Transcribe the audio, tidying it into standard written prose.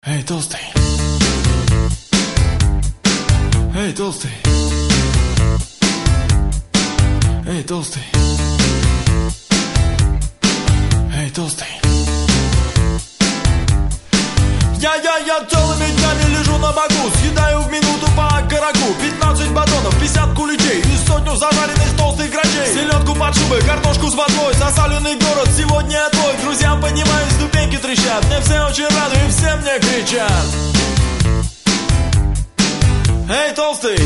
Эй, толстый. Эй, толстый. Эй, толстый. Эй, толстый. Я целыми днями лежу на боку, съедаю в минуту по окороку 15 батонов, 50 куличей и 100 зажаренных толстых грачей. Селедку под шубой, картошку с водой, засаленный город сегодня я твой. Друзьям поднимаюсь, ступеньки трещат, мне все очень рады и все мне кричат. Эй, толстый!